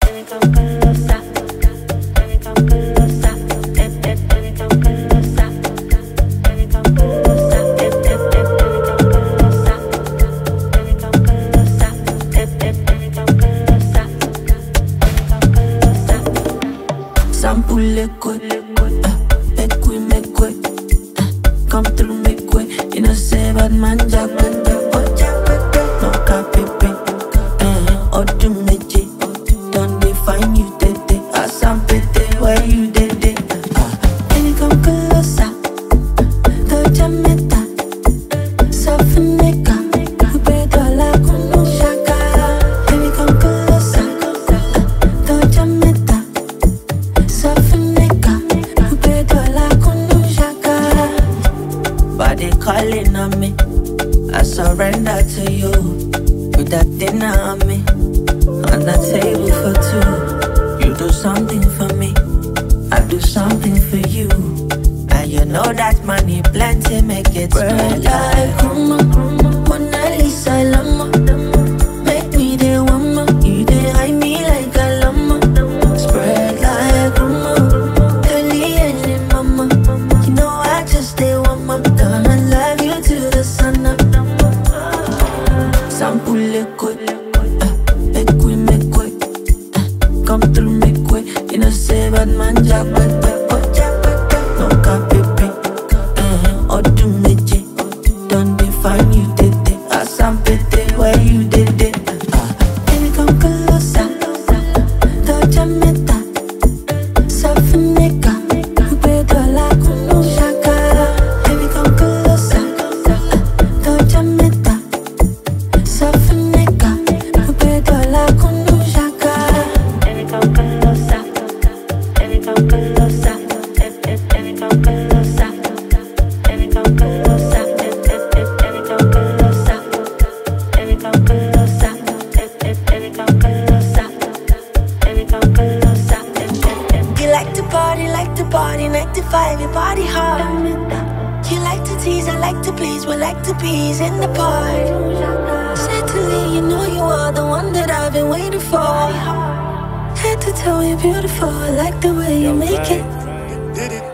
Sample liquid, make way, come through, make way. You know say bad man jacket, no copy, or do meje. Don't define you today. I sample where you did it. Can you come closer? Touch a meta, softenica. You better like no shakara. Can you come closer? Touch a meta. Body calling on me, I surrender to you. Put that dinner on me, on the table for two. You do something for me, I do something for you. And you know that money plenty, make it spread like Kruma, Mona Lisa Lama. Make me the one more, you dey hide me like a llama. Spread like Kruma, Kelly and mama. You know I just stay one more. Gonna love you till the sun up. Sample liquid, make way, come through, make way. You know say bad man jacket, no copy, or do meje. Don't define you today. I sample where you did it. Can you come closer? Touch a meta, softenica. You better like no shakara. Can you come closer? Touch a meta, softenica. You better like no shakara. Can you come closer? Can you come closer? Can you come closer? Can you come closer? Can you come closer? Can you come closer? Can you come closer? Can you come closer? You like to party, 9 to 5, your body hard. You like to tease, I like to please, we like to peace in the park. Certainly, you know you are the one that I've been waiting for. Head to toe, you're beautiful, I like the way you make it. Did it.